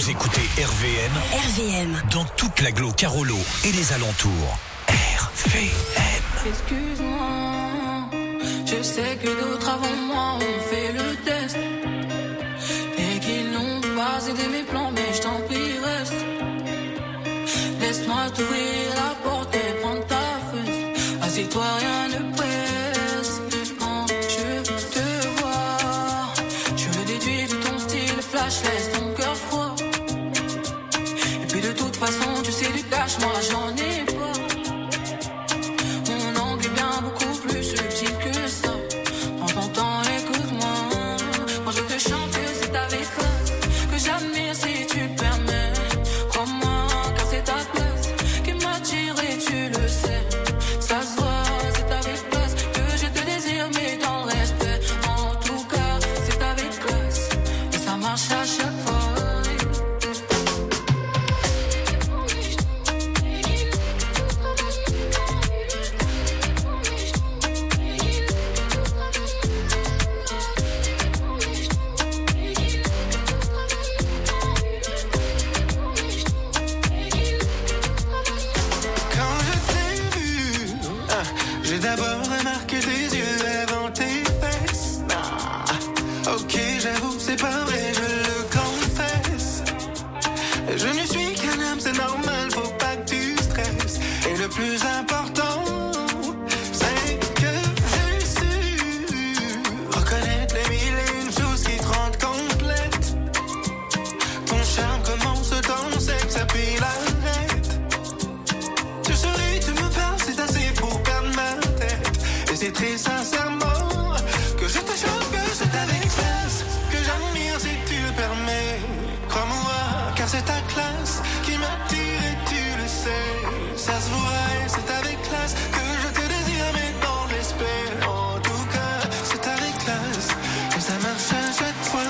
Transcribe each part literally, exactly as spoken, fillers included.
Vous écoutez R V M. R V M. Dans toute l'agglo Carolo et les alentours. R V M. Excuse-moi, je sais que d'autres avant moi ont fait le test et qu'ils n'ont pas aidé mes plans, mais je t'en prie reste. Laisse-moi t'ouvrir la porte et prendre ta fesse. Assieds-toi, rien ne presse. Quand je te vois, je le déduis de ton style flash, laisse ton cœur froid. Et puis de toute façon, tu sais du cash, moi j'en ai pas. Mon angle est bien beaucoup plus subtil que ça. Prends ton temps, écoute-moi. Quand je te chante, c'est avec classe que j'admire si tu le permets. Crois-moi, car c'est ta classe qui m'attire et tu le sais. Ça se voit, c'est avec classe que je te désire, mais dans le respect. En tout cas, c'est avec classe et ça marche à chaque fois. J'ai d'abord remarqué tes yeux avant tes fesses. Ah, ok, j'avoue, c'est pas vrai, je le confesse. Je ne suis qu'un homme, c'est normal, faut pas que tu stresses. Et le plus important, c'est que j'ai su reconnaître les mille et une choses qui te rendent complète. Ton charme commence dans le sexe, puis l'arrête. Tu souris, tu me parles, c'est assez pour perdre ma tête. Et c'est très sincèrement que je te choque, que c'est avec classe que j'admire si tu le permets. Crois-moi, car c'est ta classe qui m'attire et tu le sais. Ça se voit et c'est avec classe que je te désire, mais dans l'esprit. En tout cas, c'est avec classe et ça marche à chaque fois.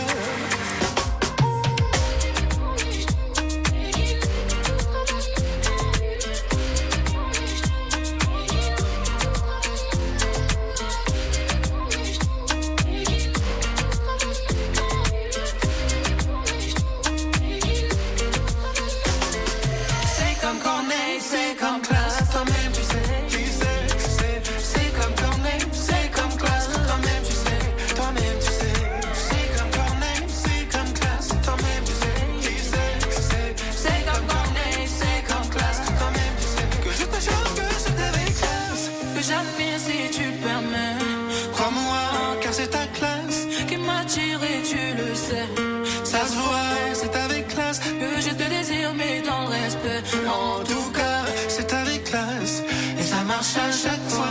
C'est comme classe, toi-même tu sais, tu sais, tu sais. C'est comme Corneille, c'est comme classe, toi-même tu sais, toi-même tu sais. C'est comme Corneille, c'est comme classe, toi-même tu sais, tu sais, tu sais. C'est comme Corneille, c'est comme classe, toi-même tu sais. Que je te choque, que c'est avec classe que j'admire si tu le permets. Crois-moi, car c'est ta classe qui m'attire et tu le sais. Ça se voit, c'est avec classe que je te désire, mais dans le respect. En tout cas, c'est avec classe et ça marche à chaque fois.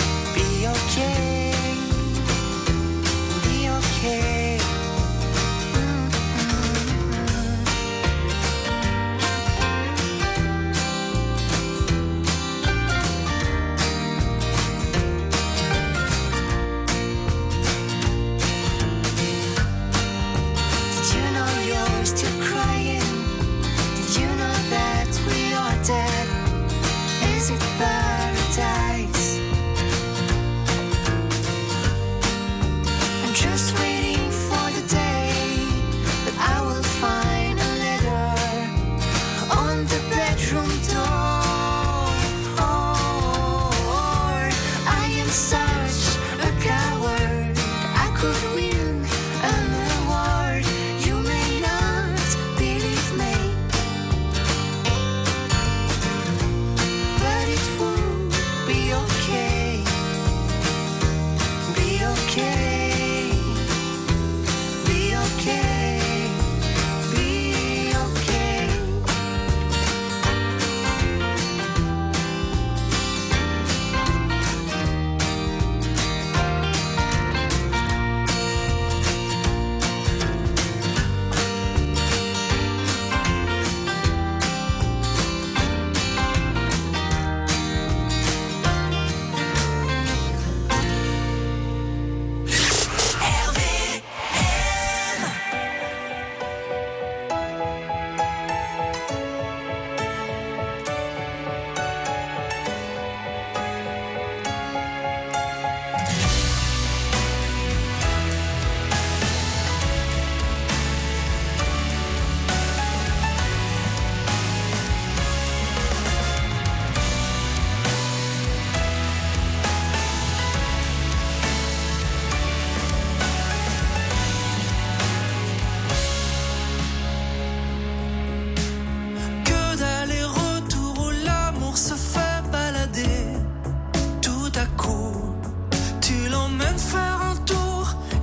Okay, be okay.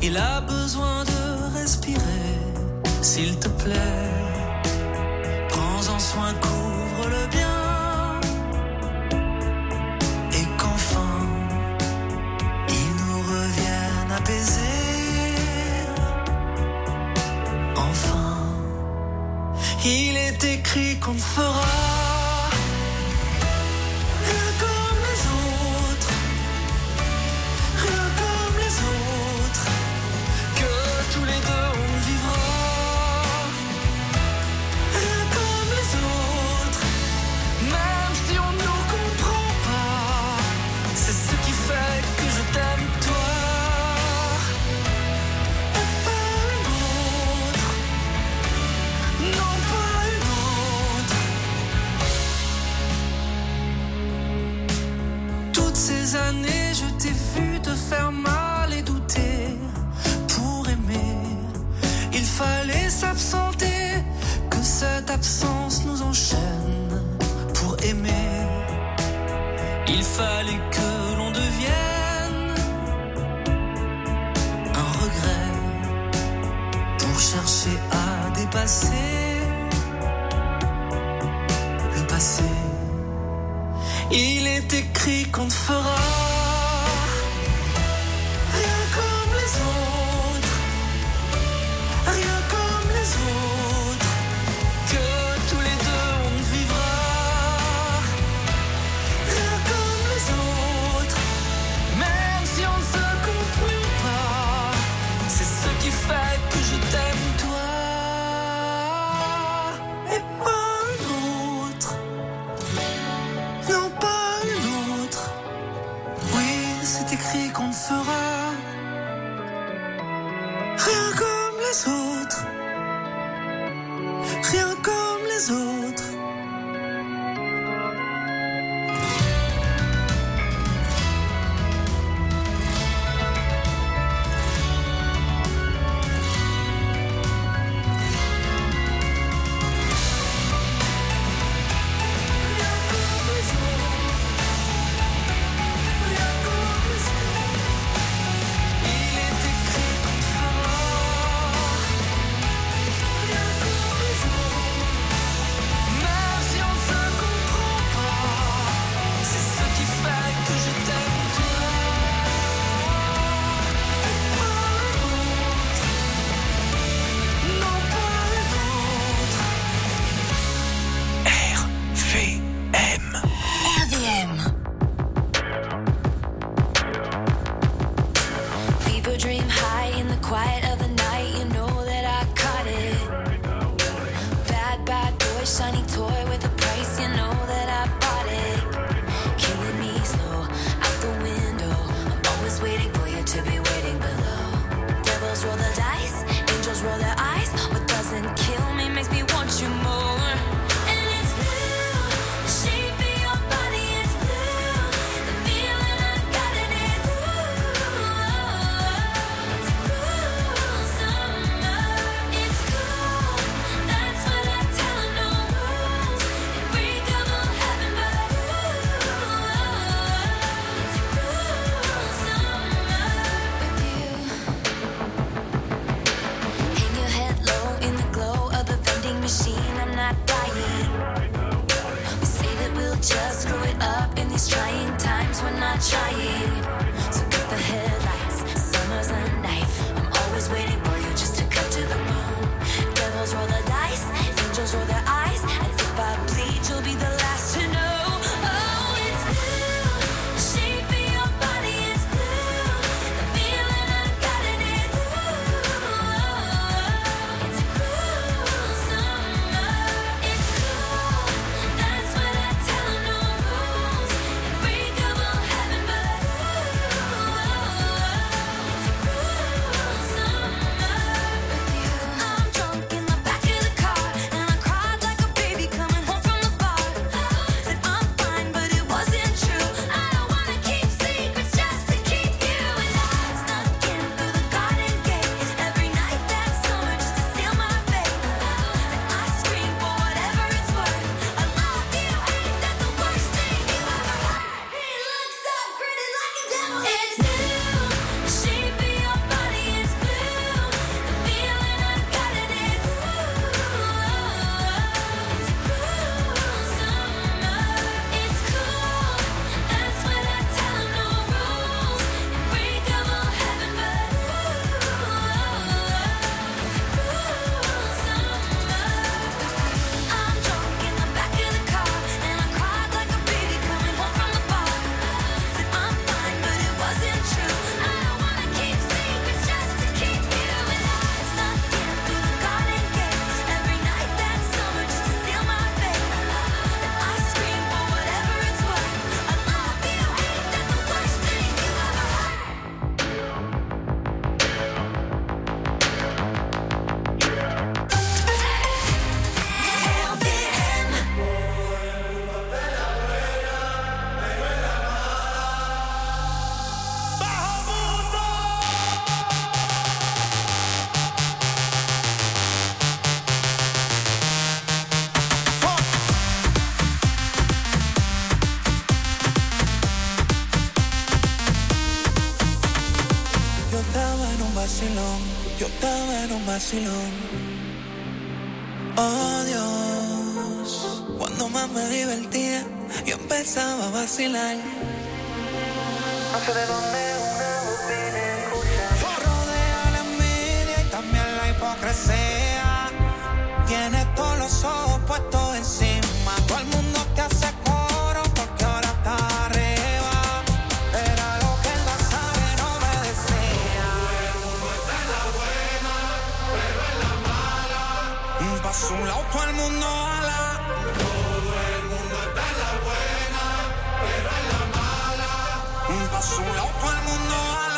Il a besoin de respirer, s'il te plaît. Prends-en soin, couvre-le bien. Et qu'enfin, il nous revienne apaisé. Enfin, il est écrit qu'on ne fera rien comme les autres, rien comme les autres, que tous les deux on vivra rien comme les autres, même si on ne nous comprend pas. C'est ce qui fait que je t'aime toi, et pas une autre, non pas une autre. Toutes ces années je t'ai vu te faire mal et douter. Pour aimer, il fallait s'absenter, que cette absence nous enchaîne. Pour aimer, il fallait que l'on devienne un regret pour chercher à dépasser le passé. Il est écrit qu'on ne fera rien comme les autres, rien comme les autres, que tous les deux on vivra rien comme les autres, même si on ne se comprend pas. C'est ce qui fait que je t'aime toi, et pas une autre, non pas une autre. Oui, c'est écrit qu'on ne fera rien comme les autres, rien comme les autres. Il est écrit qu'on fera rien comme les autres, même si on ne se comprend pas. C'est ce qui fait que je t'aime toi, et pas une autre, non pas une autre. R V M. R V M. People dream high in the quiet of the night. You know that I caught it. Bad, bad boy, shiny toy with a price. You know that I bought it. Killing me slow, out the window. I'm always waiting for you to be waiting below. Devils roll the dice, angels roll their eyes. What doesn't kill me makes me want you more. And it's blue, the shape of your body, it's blue. The feeling I got it, it's blue. It's cool summer, it's cool. That's what I tell 'em, no rules. Unbreakable heaven, but ooh, it's cool summer. But Yo estaba en un vacilón, yo estaba en un vacilón. Oh Dios, cuando más me divertía, yo empezaba a vacilar. No sé de dónde una voz viene a escuchar. Rodea la envidia y también la hipocresía. Tienes todos los ojos puestos encima. Todo el mundo te hace coro porque ahora está arriba. Era lo que él la sabe, no me decía. Todo el mundo está en la buena, pero en la mala. Pa' su lado todo el mundo ala. Todo el mundo está en la buena, pero en la mala. Pa' su lado todo el mundo ala.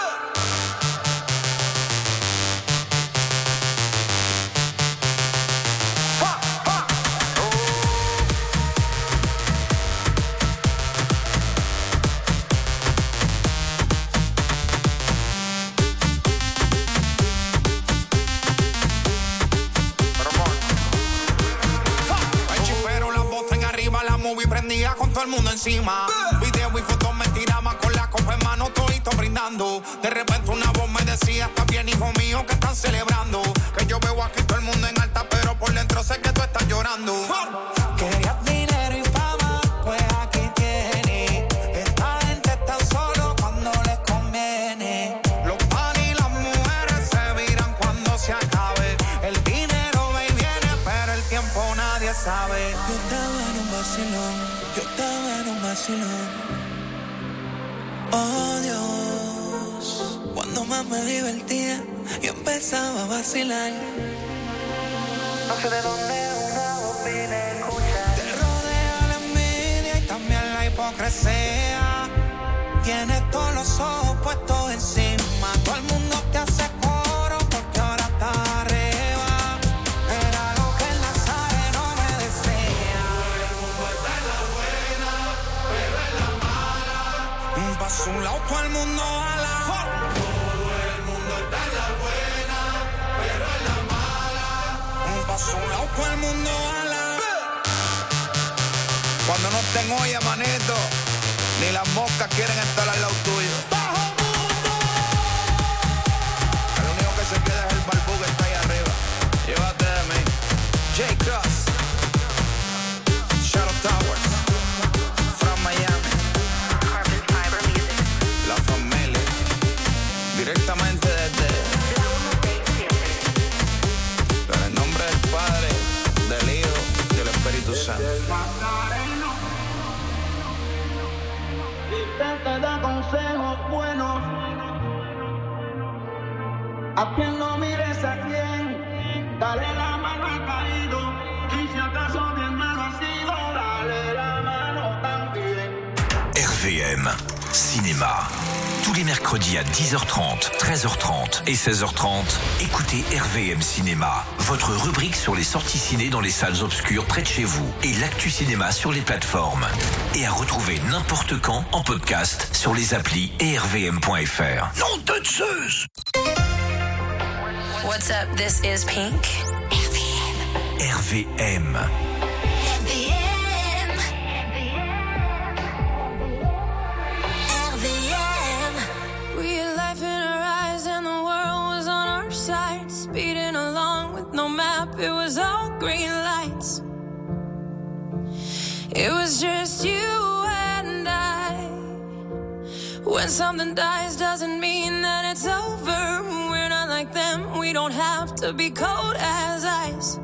Con todo el mundo encima, video y fotos me tiraban con la copa en mano, todito brindando. De repente una voz me decía: está bien, hijo mío, que están celebrando. Que yo veo aquí todo el mundo en alta, pero por dentro sé que tú estás llorando. Querías dinero y fama, pues aquí tienes. Esta gente está solo cuando les conviene. Los pan y las mujeres se viran cuando se acabe. El dinero va y viene, pero el tiempo nadie sabe. Yo estaba en un vacilón. Yo estaba en un vacilón. Oh Dios, cuando más me divertía, yo empezaba a vacilar. No sé de dónde una voz viene a escuchar. Te rodea la envidia y también la hipocresía. Tienes todos los ojos puestos encima. Todo el mundo te hace coro porque ahora está arriba. Era lo que él la sabe, no me decía. Todo el mundo está en la buena, pero en la mala. Pa' su lado todo el mundo ala. Todo el mundo está en la buena, pero en la mala. Pa' su lado todo el mundo ala. Cuando no estén olla, manito, ni las moscas quieren estar al lado tuyo. ¡Bajo mundo! El único que se queda es el barbú que está ahí arriba. Llévate de mí. J-Cross, Shadow Towers, from Miami. Carbon Fiber Music. La familia. Directamente desde... En el nombre del Padre, del Hijo y del Espíritu Santo. Te da consejos buenos. A quien no mires a quien, dale la mano al caído. Y si acaso mi hermano ha sido, dale la mano también. R V M, cinéma. Tous les mercredis à dix heures trente, treize heures trente et seize heures trente, écoutez R V M Cinéma, votre rubrique sur les sorties ciné dans les salles obscures près de chez vous et l'actu cinéma sur les plateformes. Et à retrouver n'importe quand en podcast sur les applis et r v m point f r. Nom de Zeus! What's up? This is Pink. R V M. Speeding along with no map, it was all green lights. It was just you and I. When something dies doesn't mean that it's over. We're not like them, we don't have to be cold as ice.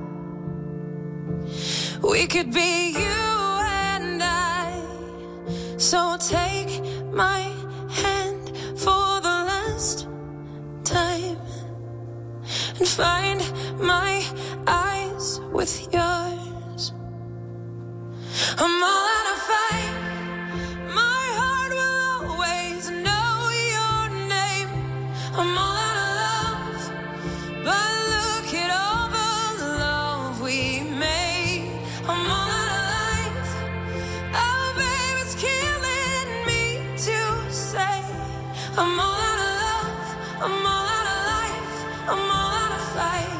We could be you and I. So take my hand for the last time and find my eyes with yours. I'm all out of fight. My heart will always know your name. I'm all out of love, but look at all the love we made. I'm all out of life. Oh, babe, it's killing me to say. I'm all out of love. I'm all out of life. I'm all out of fight.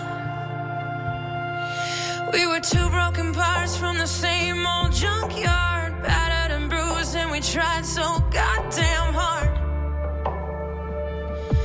We were two broken parts from the same old junkyard, battered and bruised, and we tried so goddamn hard.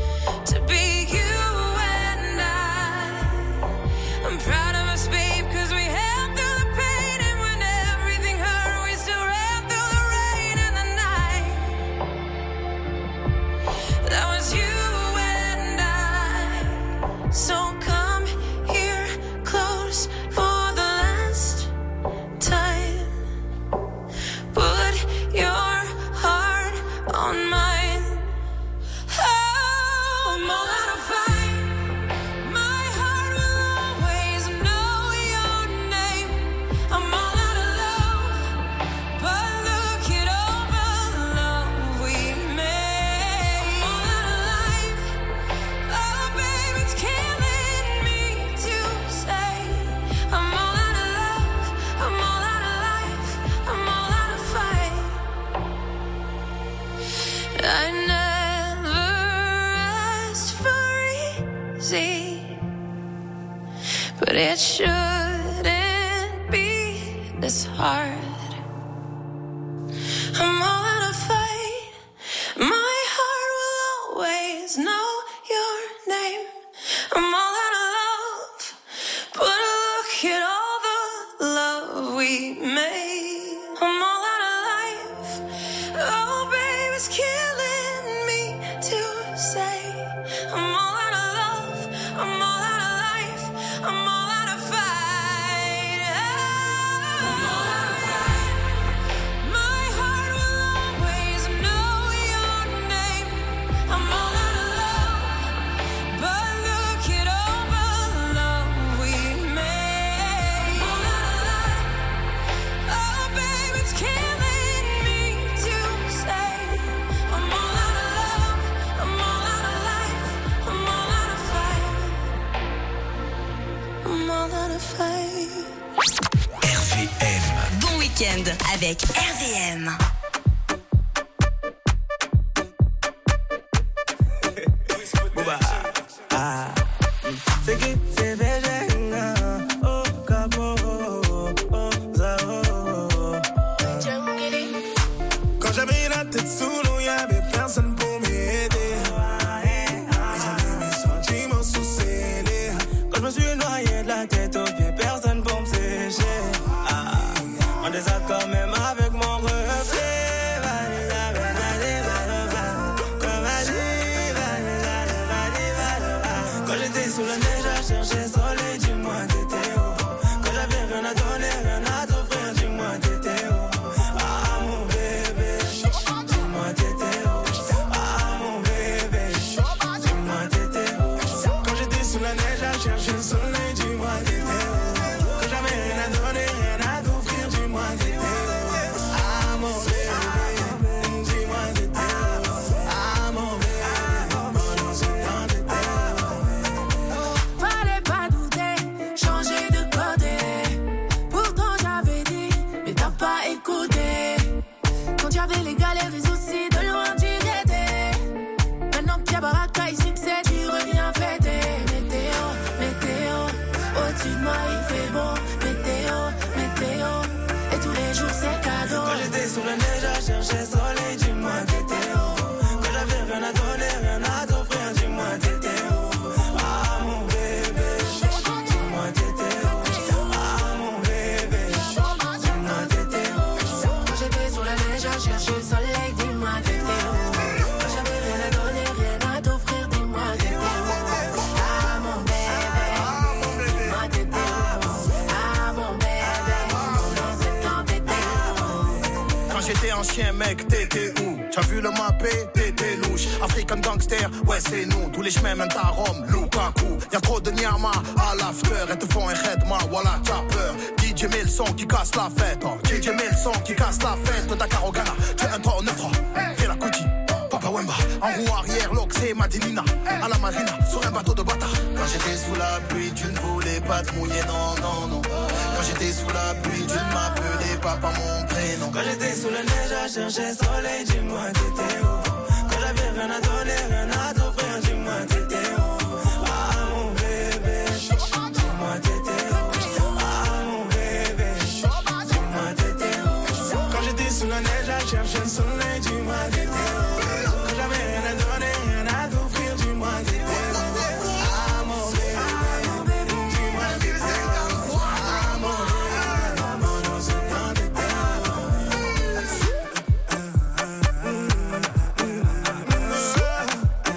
easy, but it shouldn't be this hard. I'm all out of fight. My heart will always know your name. I'm all out of love, but look at all the love we made. I'm all out of life. Oh, baby, it's killing me to say. I'm all out of love. I'm all out of life. I'm all out of fight. I'm all out of fight. My heart will always know your name. I'm all out of love, but look at all the love we made. I'm all out of life. Oh, baby, it's killing me to say. I'm all out of love. I'm all out of life. I'm all out of fight. I'm all out of fight. R V M. Bon week-end avec R V M. Booba, ah, c'est qui c'est végétarien, oh capo, oh zao. Quand j'avais la tête sous l'eau, y'avait personne pour m'aider. Et j'avais mes sentiments sous scellés. Quand je me suis noyé de la tête aux pieds, personne pour me sécher. Ah, en désaccord même avec mon reflet. Quand j'étais sous la neige à chercher soleil, dis-moi t'étais où? Quand j'avais rien à donner, rien à t'offrir, dis-moi t'étais où? Ah mon bébé, dis-moi t'étais où? Ah mon bébé, dis-moi t'étais où? Quand j'étais sous la neige à chercher le soleil, dis-moi t'étais où? Quand j'avais rien à donner, rien à t'offrir, dis-moi t'étais où? Ah mon bébé, dis-moi t'étais où? Ah mon bébé, pendant ce temps t'étais où? Fallait pas douter, changer de côté. Pourtant j'avais dit, mais t'as pas écouté. Quand j'avais les galères, les soucis, de loin tu guettais. Maintenant qu'il y a baraka et succès, tu reviens fêter. Météo, météo, au-dessus de moi il fait beau. Météo, météo, et tous les jours c'est cadeau. Quand j'étais sous la neige à chercher soleil, dis-moi t'étais où? Quand j'avais rien à donner, rien à t'offrir, dis-moi t'étais où? Ah mon bébé, dis-moi t'étais où? Ah mon bébé, dis-moi t'étais où? Quand j'étais sur la neige à chercher le soleil, dis-moi t'étais où? Quand j'avais rien à donner, rien à t'offrir, dis-moi t'étais où? Ah mon bébé, dis-moi t'étais où? Ah mon bébé, pendant ce temps t'étais où? Quand j'étais ancien mec, t'étais où? T'as vu le mappé, t'étais louche. African gangster, ouais c'est nous. Tous les chemins mènent à Rome, Lukaku. Y'a trop de nyama à l'after. Elles te font un redma, voilà t'as peur. D J met le son qui casse la fête, oh. D J met le son qui casse la fête. Dakar au Ghana, tu es un trois, neuf trois. Fais la Kuti, Papa Wemba. En roue arrière, l'Oxé, Madinina. À la marina, sur un bateau de bâtard. Quand j'étais sous la pluie, tu ne voulais pas te mouiller, non, non, non. Quand j'étais sous la pluie, tu ne m'appelais pas par mon prénom. Quand j'étais sous la neige à chercher soleil, dis-moi t'étais où? Quand j'avais rien à donner, rien à t'offrir, dis-moi t'étais où? Ah mon bébé, dis-moi t'étais où? Ah mon bébé, dis-moi t'étais où? Quand j'étais sous la neige à chercher le soleil, dis-moi t'étais où? Quand j'avais rien à donner, rien à t'offrir, dis-moi t'étais où? Ah mon bébé, dis-moi t'étais où? Ah mon bébé, pendant ce temps t'étais où?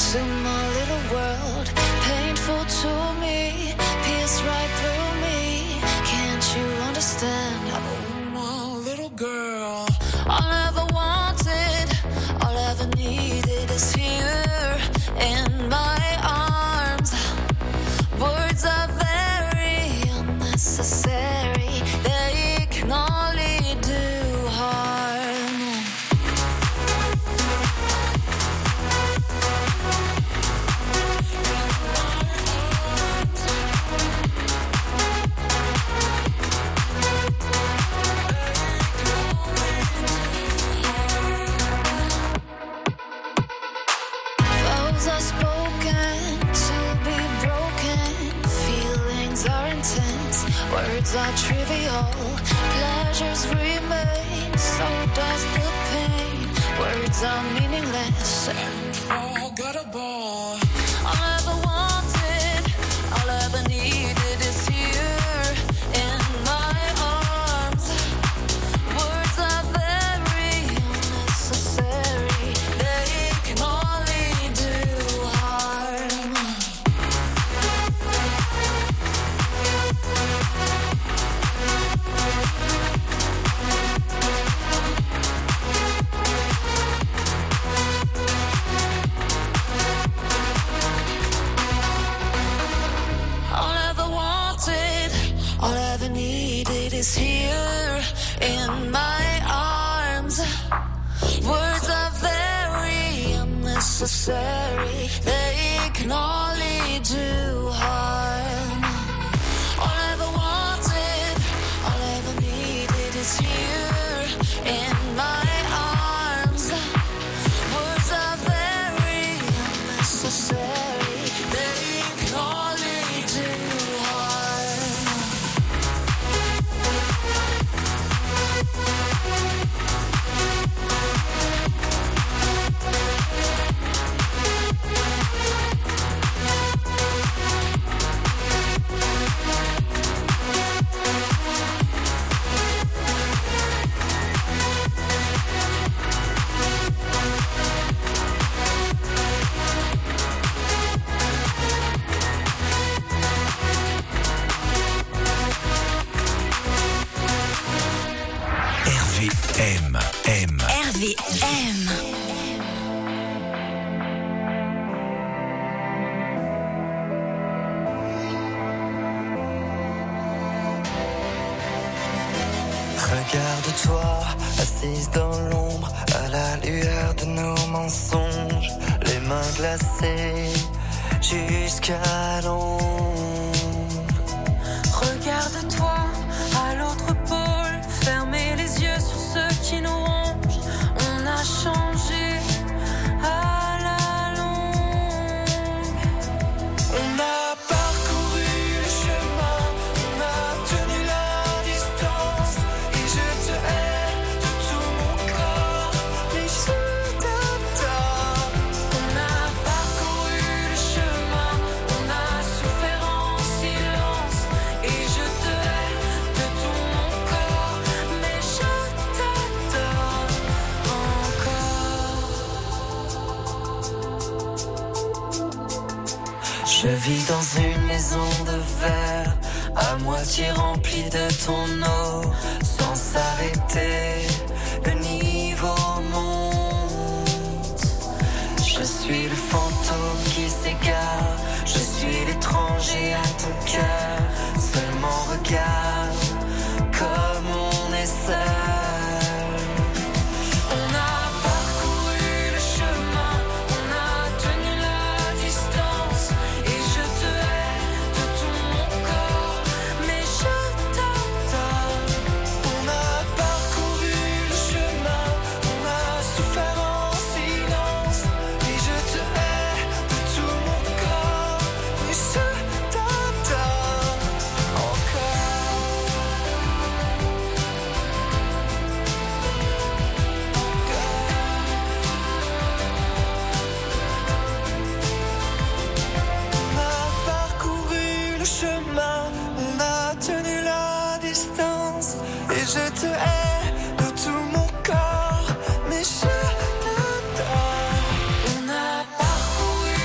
to my little world, painful to me, pierce right through me. Can't you understand? Oh, my little girl. All I ever wanted, all I ever needed is here in my arms. Words are very unnecessary, they can only do harm. Vows are spoken to be broken, feelings are intense, words are trivial, pleasures remain, so does the pain. Words are meaningless and forgettable. All I ever wanted, all I ever needed is here in my arms. Words are very unnecessary, they can only do harm. All I ever wanted, all I ever needed is here in my arms. Words are very unnecessary, they can only do harm. All I ever wanted, all I ever needed is here in my arms. Words are very unnecessary, they can only do harm. R V M, M. R V M. Regarde-toi, assise dans l'ombre, à la lueur de nos mensonges, les mains glacées jusqu'à l'ombre. Regarde-toi à l'autre pôle, fermez les yeux sur ceux qui nous rongent. On a changé à la longue. On a parcouru le chemin, on a tenu la distance, et je te hais de tout mon corps, mais je t'adore. On a parcouru le chemin, on a souffert en silence, et je te hais de tout mon corps, mais je t'adore encore. Je vis dans une maison de verre, à moitié remplie de ton eau, sans s'arrêter, le niveau monte. Je suis le fantôme qui s'égare, je suis l'étranger à ton cœur, seulement regarde comme on est seul. On a parcouru le chemin, on a tenu la distance, et je te hais de tout mon corps, mais je t'adore. On a parcouru le chemin, on a souffert en silence, et je te hais de tout mon corps, mais je t'adore encore. On a parcouru le chemin, on a tenu la distance, et je te hais de tout mon corps, mais je t'adore. On a parcouru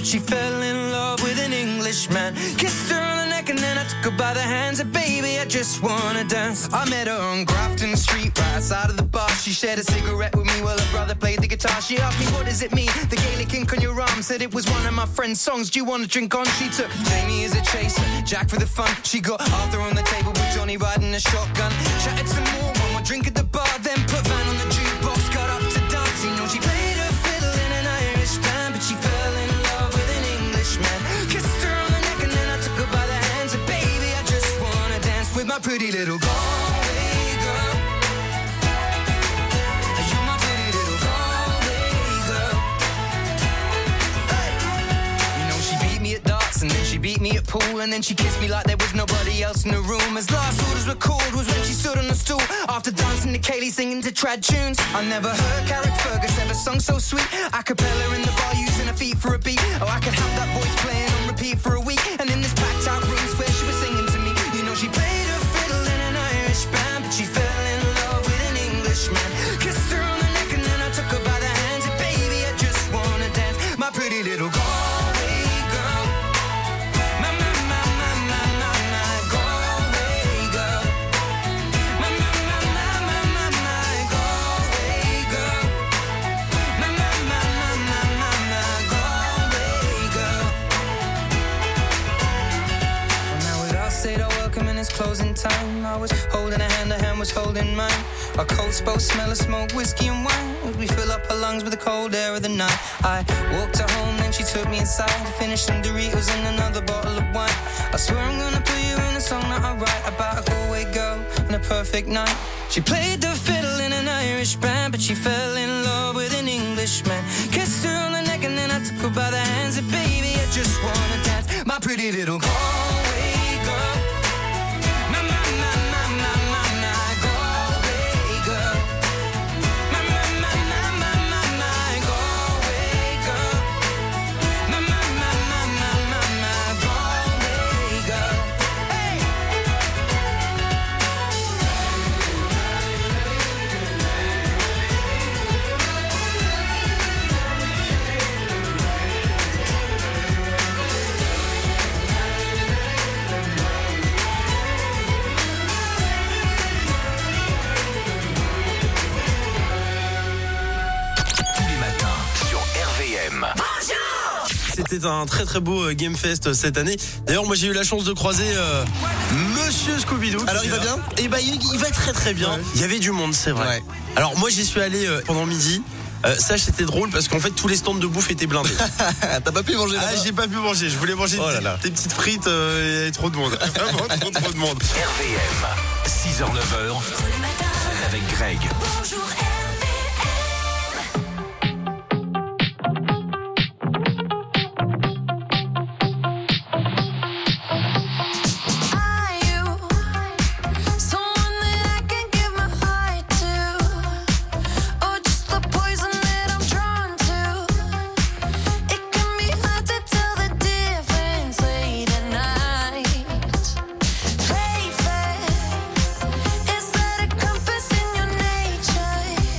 she fell in love with an Englishman. Kissed her on the neck and then I took her by the hands. And baby, I just wanna dance. I met her on Grafton Street, right outside of the bar. She shared a cigarette with me while her brother played the guitar. She asked me, what does it mean? The Gaelic ink on your arm. Said it was one of my friend's songs. Do you want to drink on? She took Jamie as a chaser, Jack for the fun. She got Arthur on the table with Johnny riding a shotgun. Chatted some more, one more drink at the bar. Then put Van on the jukebox, got up to dance. You know she played her fiddle in an Irish band, but she fell in love with an Englishman. Kissed her on the neck and then I took her by the hands. And baby, I just wanna dance with my pretty little Galway girl. You're my pretty little Galway girl. Hey. You know she beat me at darts and then she beat me at pool, and then she kissed me like there was nobody else in the room. As last orders were called was when she stood on the stool after dancing to Kaylee singing to trad tunes. I never heard Carrick Fergus ever sung so sweet. A cappella in the bar using her feet for a beat. Oh, I could have that voice playing on repeat for a week. And in this packed out room where she was singing to me, you know she played her fiddle in an Irish band, but she fell in love with an Englishman. Kissed her on the neck and then I took her by the hands. And baby, I just wanna dance, my pretty little Galway girl. My, my, my, my, my, my, my Galway girl. My, my, my, my, my, my, my Galway girl. My, my, my, my, my, my, my Galway girl. Well, now we'd all said our welcome and it's closing time. I was holding a hand, her hand was holding mine. Our coats both smell of smoke, whiskey and wine, as we fill up her lungs with the cold air of the night. I walked her home, then she took me inside, finished some Doritos and another bottle of wine. I swear I'm gonna put you in a song that I write about a Galway girl and a perfect night. She played the fiddle in an Irish band, but she fell in love with an Englishman. Kissed her on the neck and then I took her by the hands. And baby, I just wanna dance, my pretty little Galway girl. My, my, my, my, my, my, my Galway girl. My, my, my, my, my, my, my Galway girl. My, my, my, my, my, my, my Galway girl. Hey! Tous les matins sur R V M. C'était un très très beau euh, Game Fest cette année. D'ailleurs, moi j'ai eu la chance de croiser euh, Monsieur Scooby-Doo. Alors il va bien ? Eh ben il, il va très très bien. Ouais. Il y avait du monde, c'est vrai. Ouais. Alors moi j'y suis allé euh, pendant midi. Euh, ça c'était drôle parce qu'en fait tous les stands de bouffe étaient blindés. T'as pas pu manger là-bas ? Ah, j'ai pas pu manger. Je voulais manger Oh des, là là. des petites frites. euh, Il y avait trop de monde. Vraiment trop trop de monde. R V M, six heures neuf heures, avec Greg. Bonjour R V M. Are you someone that I can give my heart to, or just the poison that I'm drawn to? It can be hard to tell the difference late at night. Play fair, is that a compass in your nature?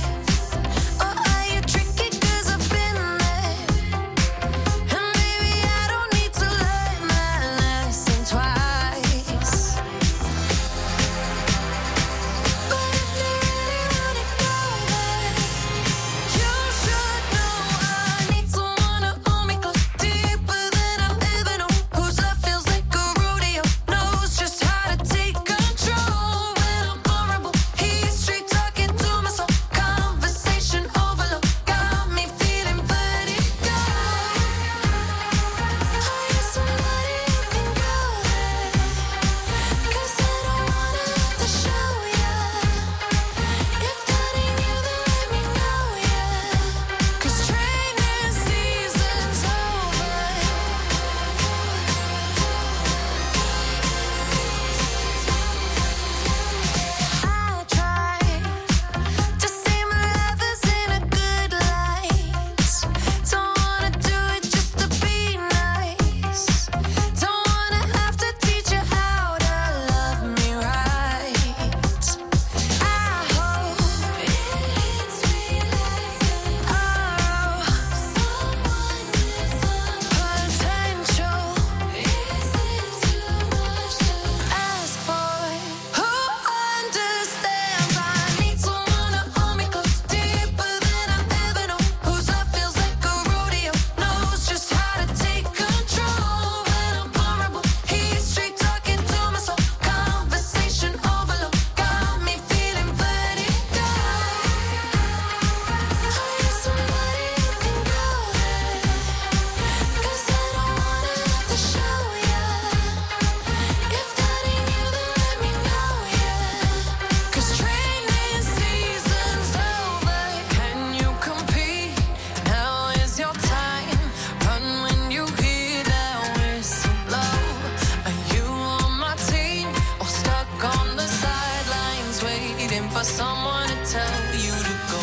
waiting for someone to tell you to go.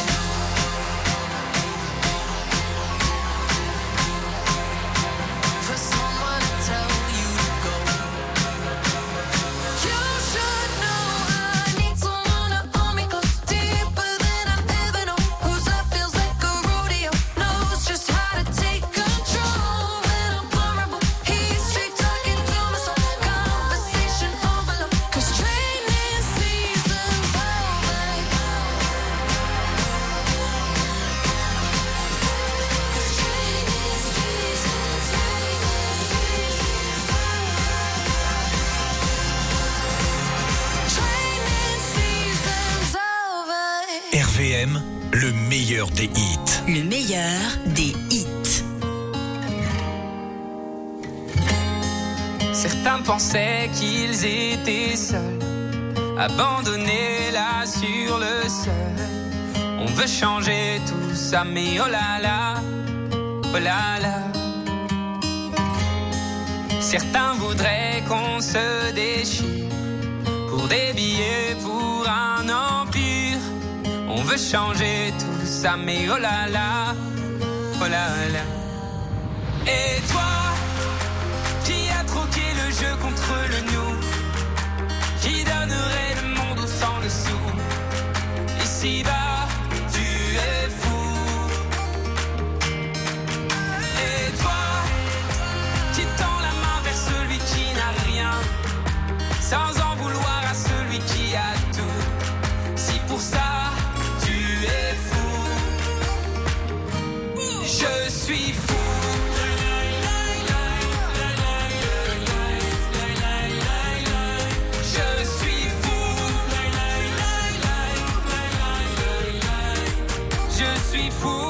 For someone to tell you to go. You should know I need someone to hold me close, deeper than I've ever known. Whose love feels like a rodeo, knows just how to take control when I'm vulnerable. He's straight talking to my soul, conversation overload. 'Cause training season's over. Training season's over. R V M, le meilleur des hits. Le meilleur des hits. Certains pensaient qu'ils étaient seuls, abandonnés là sur le sol. On veut changer tout ça, mais oh là là, oh là là. Certains voudraient qu'on se déchire pour des billets, pour un empire. On veut changer tout ça, mais oh là là, oh là là. Et toi, qui a troqué le jeu contre le nous, qui donnerait le monde au sang dessous. Ici-bas, tu es fou. Et toi, qui tend la main vers celui qui n'a rien, sans en vouloir à celui qui a tout. Si pour ça, tu es fou, je suis fou. Je suis fou. Je suis fou.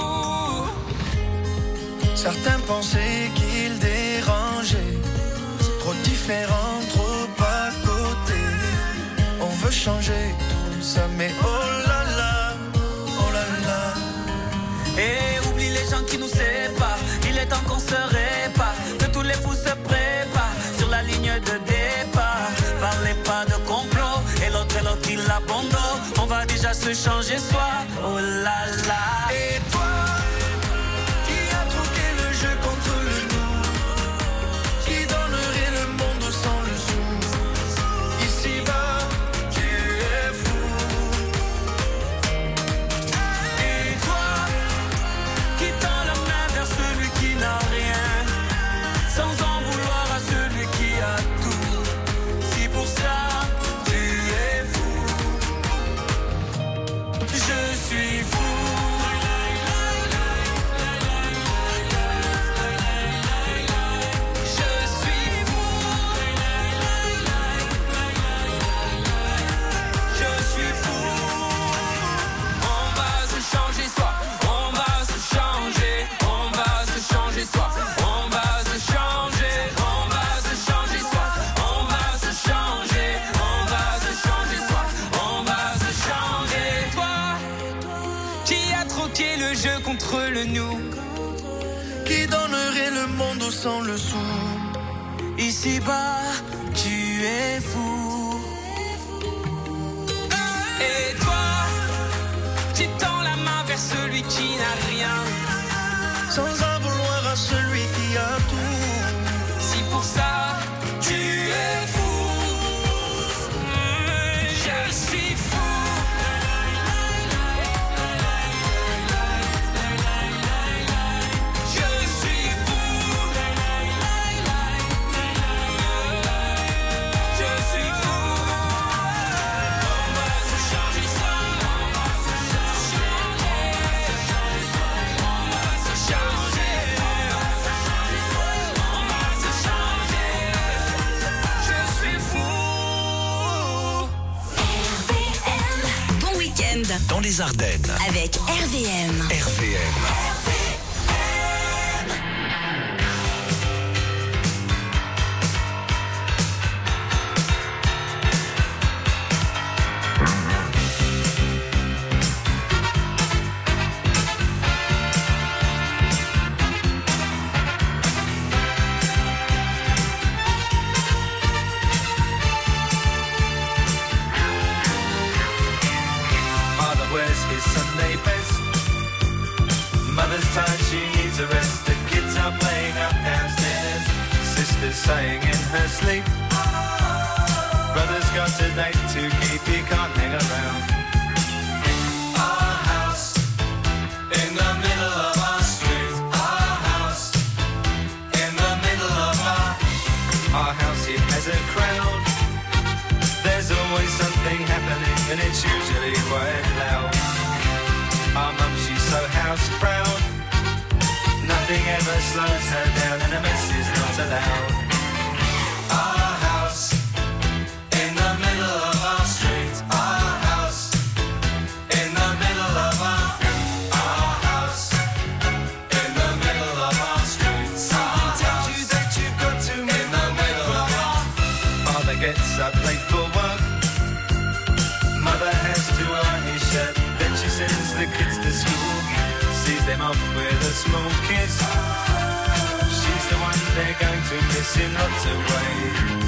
Certains pensaient qu'ils dérangeaient, trop différents, trop à côté. On veut changer tout ça, mais oh là là, oh là là. Et oublie les gens qui nous séparent. Il est temps qu'on se répare, que tous les fous se préparent sur la ligne de départ. Parlez pas de complot, et l'autre et l'autre il abandonne. On va déjà se changer soi, oh là là. Et toi, qui a troqué le jeu contre le nous, qui donnerait le monde sans le sou. Ici-bas, tu es fou. Et toi, qui tend la main vers celui qui n'a rien, sans en vouloir à celui qui a tout. Si pour ça, tu es fou, je suis fou. Je suis fou. Je suis fou. On va se changer soi, on va se changer, on va se changer soi, on va se changer, on va se changer soi, on va se changer, on va se changer soi, on va se changer. Toi, qui a troqué le jeu contre le nous, Qui donnerait le monde sans le sou. ici-bas, tu es fou. Et toi, qui tend la main vers celui qui n'a rien, Sans en vouloir à celui qui a tout. si pour ça, tu es fou, je suis fou. Je suis fou. Je suis fou. On va se changer ça. On va se changer. On va se changer. On va se changer. Je suis fou. Bon week-end Dans les Ardennes, avec R V M. R V M. his Sunday best. Mother's tired, she needs a rest. The kids are playing up downstairs. Sister's sighing in her sleep. Brother's got a date to keep, he can't hang around. Our house in the middle of our street. Our house in the middle of our Our house, it has a crowd. There's always something happening and it's usually quite loud. Our mum, she's so house proud. Nothing ever slows her down and a mess is not allowed. Our house in the middle of our street. Our house in the middle of our Our house in the middle of our street. Something tells you that you've got to in the middle of our Father gets up late for work. Mother has to iron his shirt. Then she sends the kids to school. Sees them off with a small kiss. She's the one they're going to miss in lots of ways.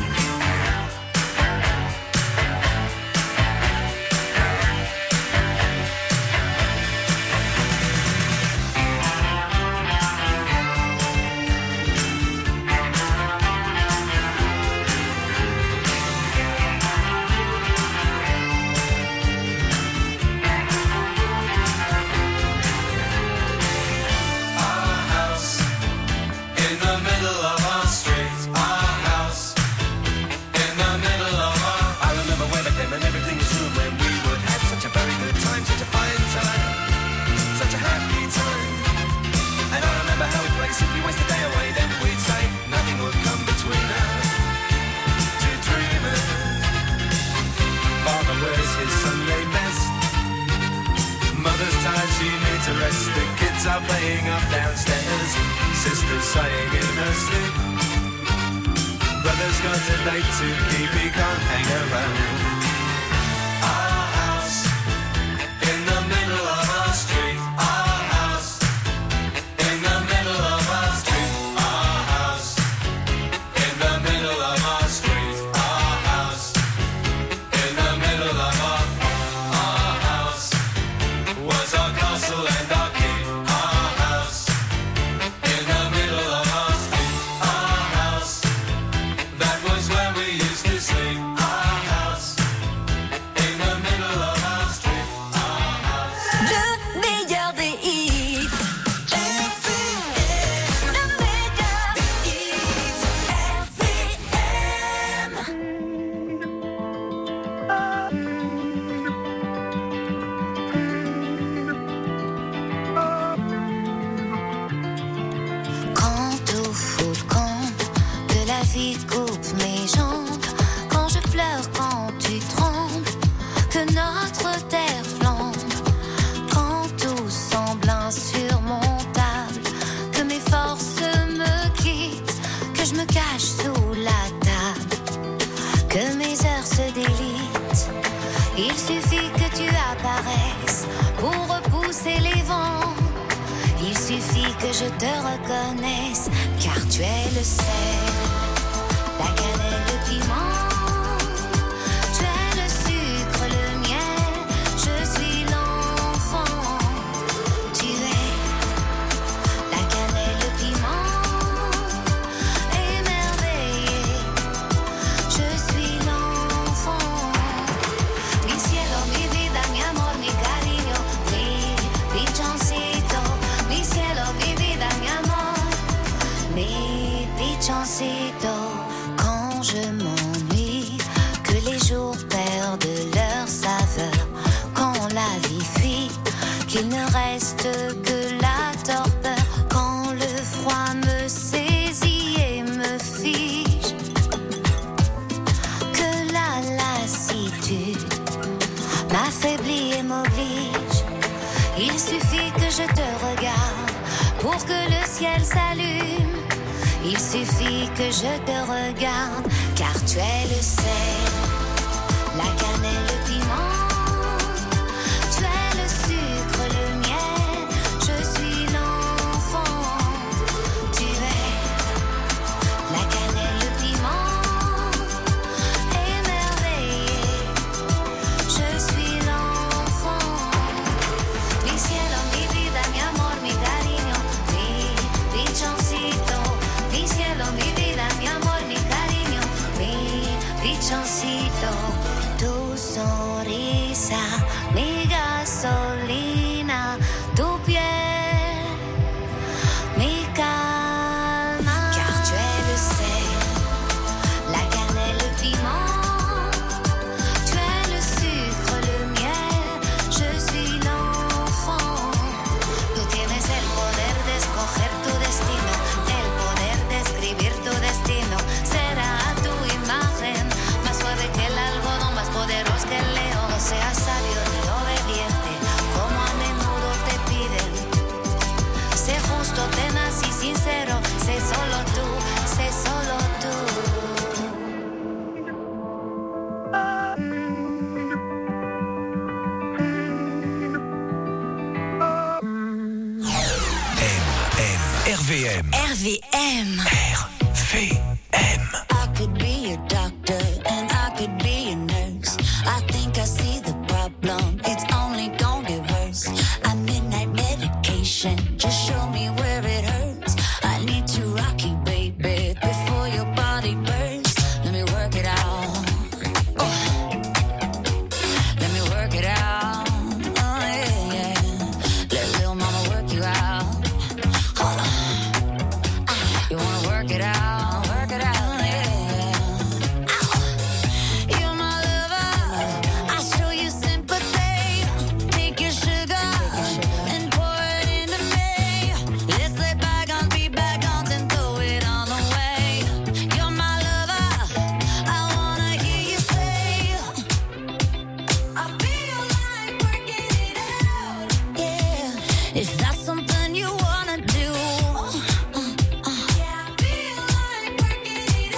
V M. R V M. R V M. I could be a doctor and I could be a nurse. I think I see the problem. It's only gonna get worse. I midnight medication. Just show me where it hurts. I need to rock you, baby, before your body bursts. Let me work it out. Oh. Let me work it out. Oh, yeah, yeah. Let little mama work you out. Hold on. Ah, you wanna work it out? Work it out, yeah. Ow. You're my lover. I show you sympathy. Take your sugar and pour it into me. Let's let bygones be bygones and throw it on the way. You're my lover. I wanna hear you say, I feel like working it out. Yeah, if that's something you wanna do. Yeah, I feel like working it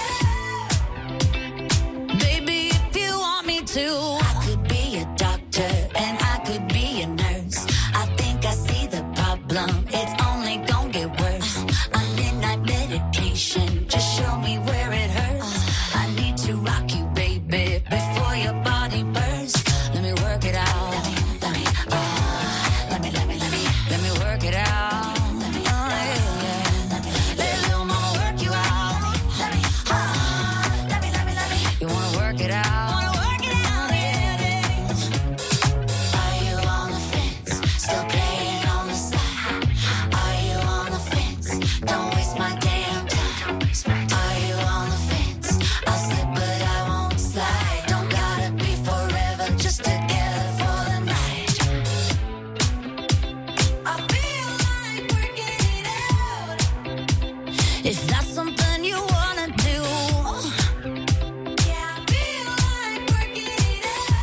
out. Baby, if you want me to, I could be a doctor and I could be a nurse. I think I see the problem. It's only gonna get worse. I'm midnight medication. Just show me where it hurts. I need to rock you, baby, before your body bursts. Let me work it out. Let me, let me, uh, let me, let me, let me, let me work it out. Let me, oh, yeah, yeah. Let little mama work you out. Let me, uh, let me, let me, let me. You wanna work it out? Wanna work it out, yeah, yeah. Are you on the fence? Still playing on the side? Are you on the fence? Don't waste my damn time. Are you on the fence? I'll slip but I won't slide. Don't gotta be forever, just together for the night. I feel like working it out. If that's something you wanna do. Yeah, I feel like working it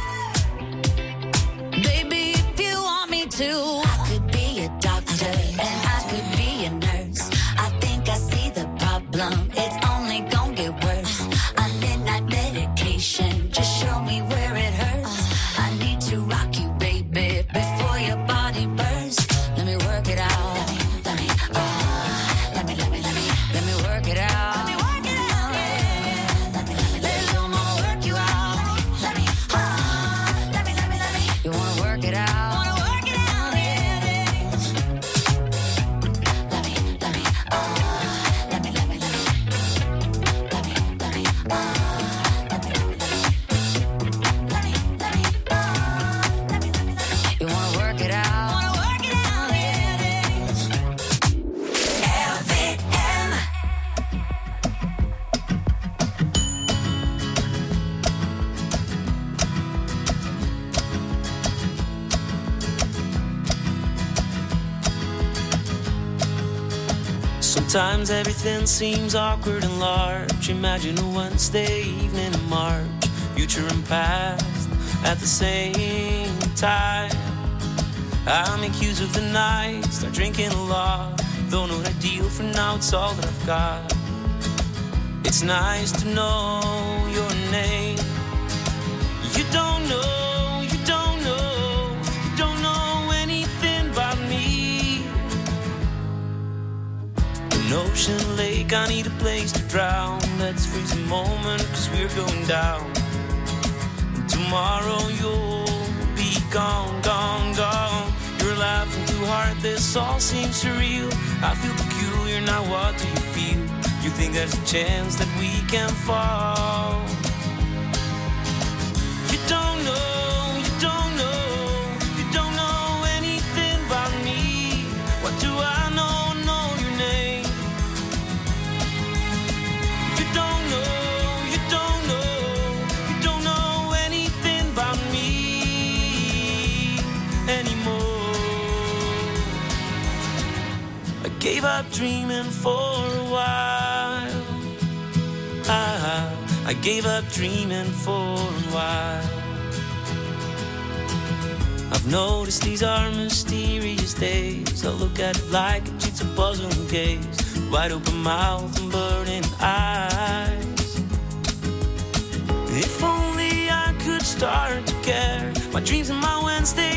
out. Baby, if you want me to, I could be a doctor and I could be a nurse. I think I see the problem. It's only gonna get worse. I'm midnight medication. Just show me where it hurts. I need to rock you, baby, before your body bursts. Let me work it out. Let me, let me, uh, let me, let me, let me, let me work it out. Let me work it out, yeah. Let me, let me, let little mama work you out. Let me, uh, let me, let me, let me. You wanna work it out? Wanna work it out, yeah, yeah. Let me, let me, uh, let me, let me, let me, let me, let me, uh, let me, let me, let me, let me, let me, uh, let me, let me, let me. You wanna work it out? Wanna work it out, yeah, yeah. R V M. Sometimes everything seems awkward and large. Imagine a Wednesday evening in March, future and past at the same time. I make use of the night, start drinking a lot. Though not ideal for now, it's all that I've got. It's nice to know your name. You don't know, you don't know, you don't know anything about me. An ocean lake, I need a place to drown. Let's freeze a moment, cause we're going down. And tomorrow you'll be gone, gone, gone. You're laughing too hard, this all seems surreal. I feel peculiar, now what do you feel? You think there's a chance that we can fall? You don't know, you don't know, you don't know anything about me. What do I know, know your name? You don't know, you don't know, you don't know anything about me anymore. I gave up dreaming for a while. I, I gave up dreaming for a while. I've noticed these are mysterious days. I look at it like a jigsaw puzzle gaze. Wide open mouth and burning eyes. If only I could start to care. My dreams and my Wednesday